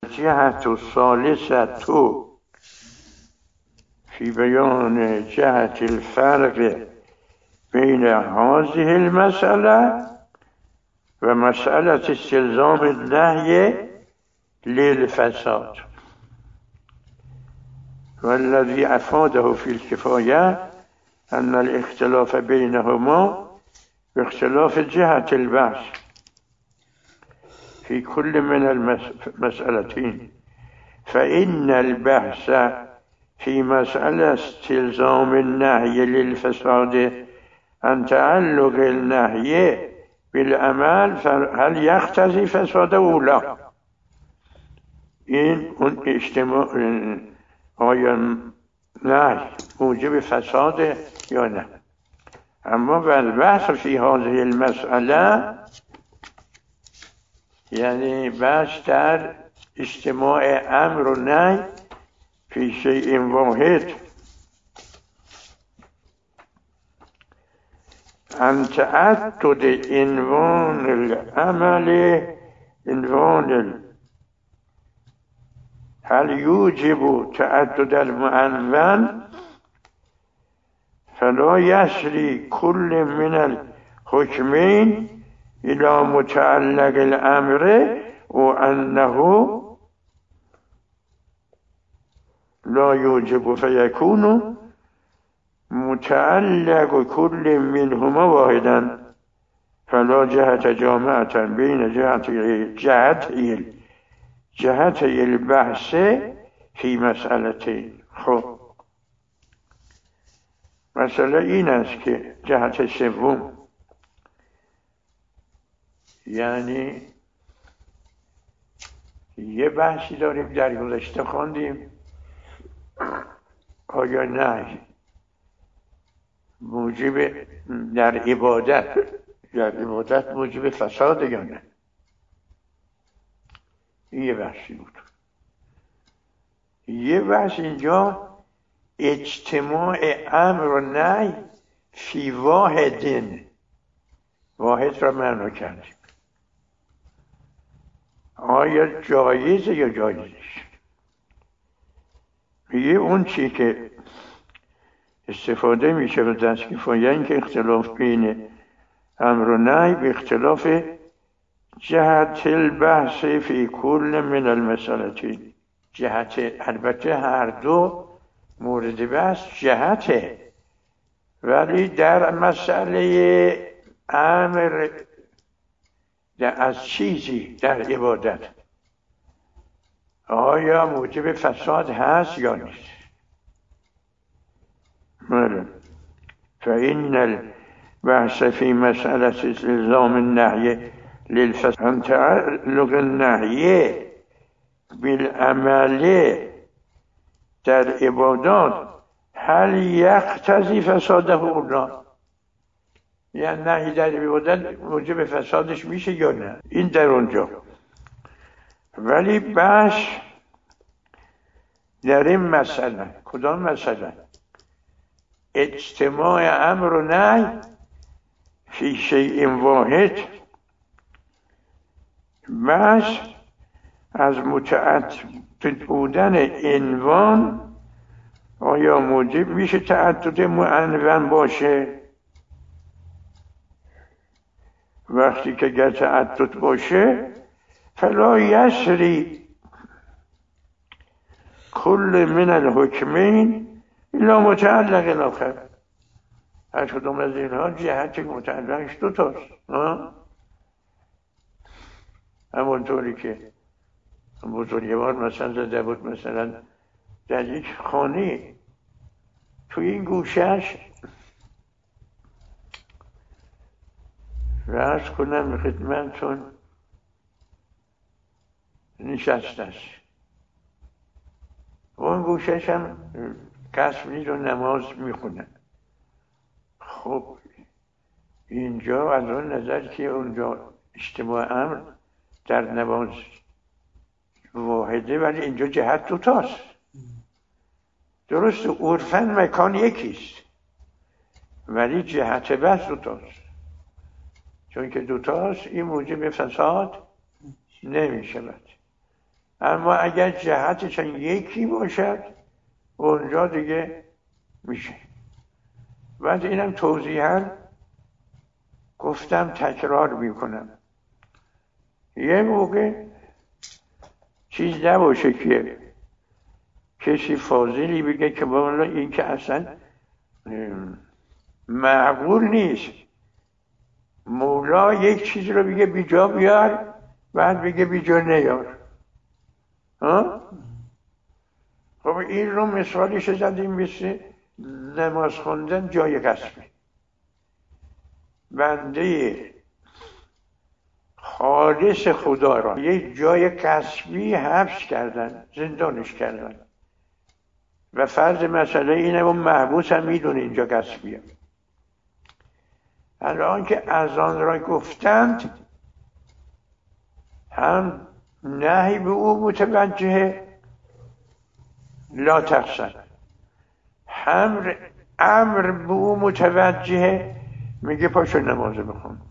جهة الثالثة في بيان جهة الفرق بين هذه المسألة ومسألة استلزام النهي للفساد، والذي أفاده في الكفاية أن الاختلاف بينهما باختلاف جهة البحث في كل من المسألتين، فإن البحث في مسألة استلزام النهي للفساد عن تعلق النهي بالعمل هل يقتضي فساده أو لا. این اون اجتماع آیا نهی موجب فساد یا نه. اما البحث في هذه المسألة یعنی بحث در اجتماع امر و نهی في شيء واحد عن تعدد عنوان العمل هل يوجب تعدد المعنون فلا يسري كل من الحكمين إلى متعلق الأمر وأنه لا يوجب فيكون متعلق كل منهما واحدا فلا جهة جامعة بين جهتي البحث في مسألتين. خب مسئله این است که جهت سوم، یعنی یه بحثی داریم در گذشته خواندیم آیا نه موجب در عبادت موجب فساد یا نه. این یه بحثی بود. یه بحث اینجا اجتماع امر و نهی فی واحد را معنا کردیم. آیا جایزه یا جایز نیست. یه اون چی که استفاده میشه به دست کفایه این که اختلاف بین امر و نهی به اختلاف جهت البحث فی کل من المسئلتین. جهت البته هر دو مورد بحث جهته، ولی در مسئله امر از چیزی در عبادت آیا موجب فساد هست یا نیست. فإن البحث في مسألة استلزام النهي للفساد عن تعلق النهي بالعمل در عبادات هل یقتضی فساده او لا، یعنی نهی در عبادت موجب فسادش میشه یا نه. این در اونجا. ولی بحث در این مسئله، کدام مسئله؟ اجتماع امر و نهی فی شیء واحد، بحث از متعدد بودن عنوان آیا موجب میشه تعدد معنون باشه. وقتی که گر تعدد باشه فلا یسری کل من الحکمین الا متعلق الاخر. هر کدوم از اینها جهت متعلقش دوتاست. همونطوری که بزرگوار مثلا زده بود، مثلا در یک خانه توی این گوشهش رأس کنم خدمتون نشسته است. اون گوشهش هم کس میز و نماز میخونن. خب اینجا از اون نظر که اونجا اجتماع امر در نماز واحده، ولی اینجا جهت دوتاست. درست عرفاً مکان یکیست ولی جهت بس دوتاست. چون که دوتاست این موجب فساد نمی شود. اما اگر جهتشان یکی باشد اونجا دیگه میشه. بعد اینم توضیحاً گفتم، تکرار میکنم. یه موقع چیز نباشه که کسی فاضلی بگه که والا این که اصلا معقول نیست. مولا یک چیز رو بگه بیجا بیار، بعد بگه بیجا نیار. خب این رو مثالش زدیم مثل نماز خوندن جای غصبی. بنده خالص خدا را یک جای غصبی حبس کردن، زندانش کردن و فرض مسئله اینه اون محبوس هم میدونه اینجا غصبیه. الان که اذان را گفتند هم نهی به او متوجه لا تقصد، هم امر به او متوجه میگه پاشو نماز بخون.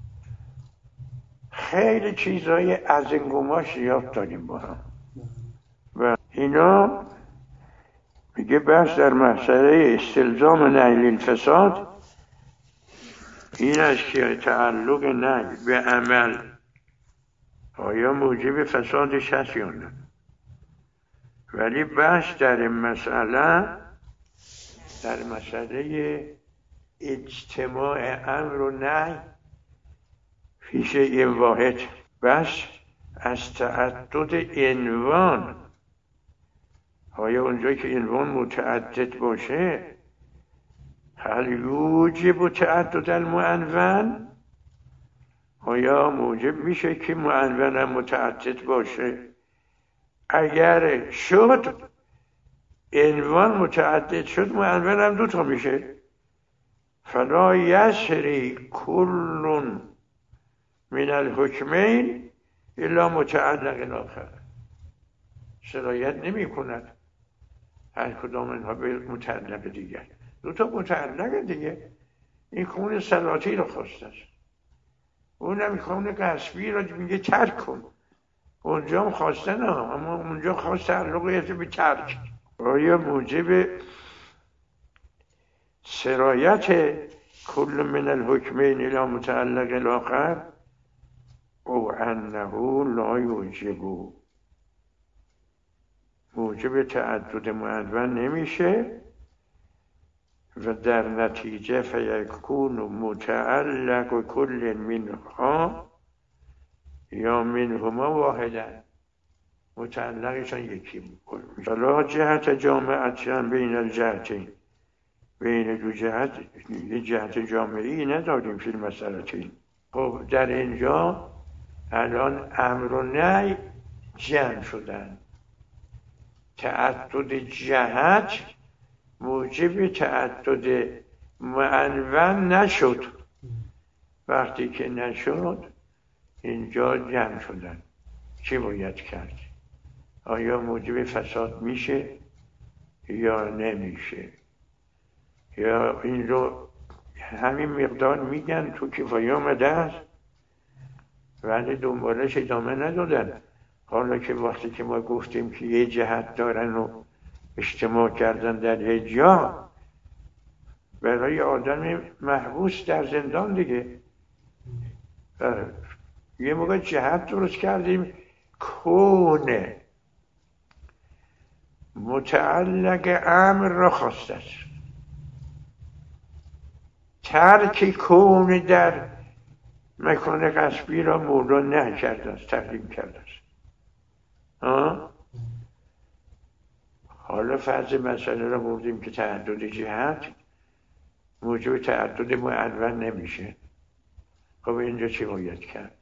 خیلی چیزای از این گماش یاد داریم با هم و اینا میگه بحث در مسئله استلزام نهی الفساد این است که تعلق نهی به عمل آیا موجب فسادش هست یا نه. ولی بحث در این مسئله در مسئله اجتماع امر و نهی پیش این واحد بحث از تعدد عنوان. آیا اونجایی که عنوان متعدد باشه هل یوجب تعدد المعنون؟ آیا موجب میشه که معنون هم متعدد باشه؟ اگر شد عنوان متعدد شد معنون هم دوتا میشه. فلا یسری کل من الحکمین الا متعلق الاخر. سرایت نمی کند هر کدام اینها به متعلق دیگر. دوتا متعلق دیگه. این خون سلاطی رو خواسته است، اونم خون غصبی رو میگه ترک کن. اونجا هم خواسته نه، اما اونجا خواست تعلقیت به ترک. آیا موجب سرایت کل من الحکمین الی متعلق الاخر او انه لا یوجب، موجب تعدد معنون نمیشه و در نتیجه فیکون متعلق کل منها یا منهما واحدا، متعلقشان یکی میشه. فلا جهت جامعه بین الجهتین، بین دو جهت یه جهت جامعی نداریم فی المسئلتین. خب در اینجا الان امر و نهی جمع شدن. تعدد جهت موجب تعدد معنون نشد. وقتی که نشد اینجا جمع شدن. چی باید کرد؟ آیا موجب فساد میشه یا نمیشه؟ یا این رو همین مقدار میگن تو کفایه آمده است ولی دنبالش ادامه ندادن. حالا که وقتی که ما گفتیم که یه جهت دارن و اجتماع کردن در یه جا، برای آدم محبوس در زندان دیگه یه موقع جهت درست کردیم کونه متعلق امر را خواسته است، ترک کون در مکان غصبی را مولا نه کرده است، تحریم کرده است. حالا فرض مسئله را بردیم که تعدد جهت موجب تعدد معنون نمیشه. خب اینجا چی باید کرد؟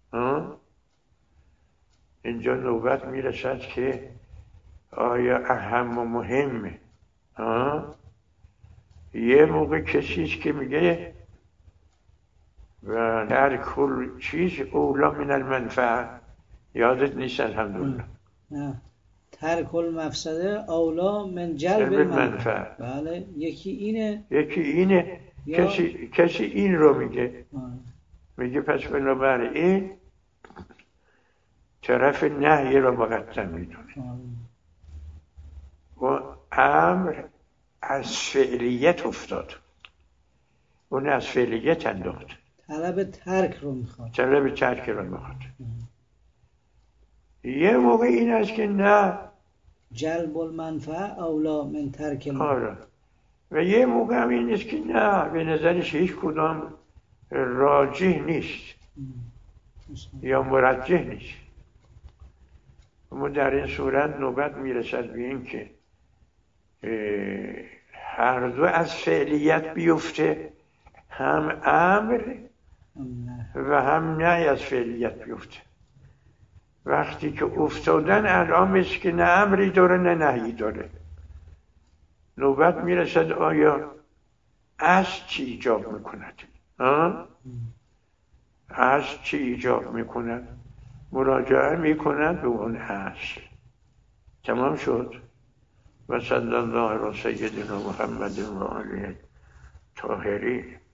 اینجا نوبت میرسد که آیا اهم و مهمه. یه موقع کسیست که میگه و در کل چیز اولا من المنفعه. یادت نیست الحمدلله؟ نه، ترک المفسده اولا من جلب المنفعه. بله، یکی اینه یا... کسی این رو میگه. میگه پس بنابراین طرف نهی را مقدم میدونه. و امر از فعلیت افتاد، اون از فعلیت انداخت، طلب ترک رو میخواد. طلب ترک رو میخواد. یه موقع این است که نه، جلب المنفعه اولا من ترک آره. و یه موقع هم این است که نه، به نظرش هیچ کدام راجح نیست یا مرجح نیست. اما در این صورت نوبت میرسد به این که هر دو از فعلیت بیفته، هم امر و هم نهی از فعلیت بیفته. وقتی که افتادن الان است که نه امری داره نه نهی داره. نوبت میرسد آیا اصل چی ایجاب میکند؟ اصل چی ایجاب میکند؟ مراجعه میکند به اون اصل. تمام شد. و صلی الله علی سیدنا محمد و آله طاهرین.